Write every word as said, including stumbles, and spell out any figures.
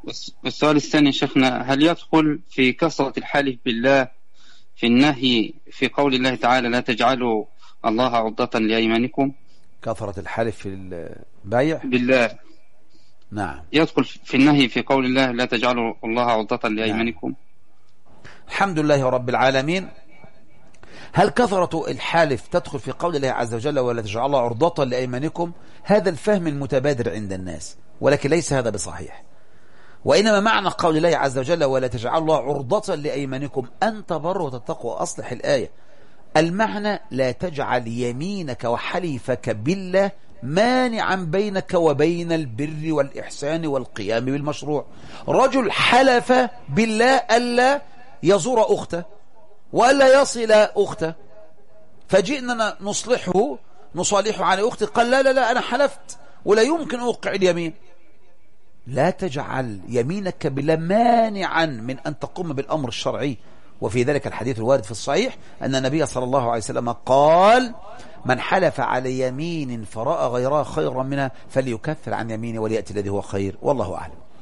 والسؤال الثاني شيخنا، هل يدخل في كثرة الحلف بالله في النهي في قول الله تعالى لا تجعلوا الله عرضة لأيمانكم؟ كثرة الحلف في البيع بالله، نعم، يدخل في النهي في قول الله لا تجعلوا الله عرضة لأيمانكم؟ نعم. الحمد لله رب العالمين. هل كثرة الحالف تدخل في قول الله عز وجل ولا تجعل الله عرضة لأيمانكم؟ هذا الفهم المتبادر عند الناس، ولكن ليس هذا بصحيح. وإنما معنى قول الله عز وجل ولا تجعل الله عرضة لأيمانكم أن تبروا وتتقوا. أصلح الآية، المعنى لا تجعل يمينك وحليفك بالله مانعا بينك وبين البر والإحسان والقيام بالمشروع. رجل حلف بالله ألا يزور أخته وألا يصل أخته، فجئنا نصلحه نصالحه عن أخته، قال لا لا لا أنا حلفت ولا يمكن أوقع اليمين. لا تجعل يمينك بالله مانعا من أن تقوم بالأمر الشرعي. وفي ذلك الحديث الوارد في الصحيح أن النبي صلى الله عليه وسلم قال من حلف على يمين فرأى غيرها خيرا منها فليكفر عن يمينه وليأتي الذي هو خير، والله أعلم.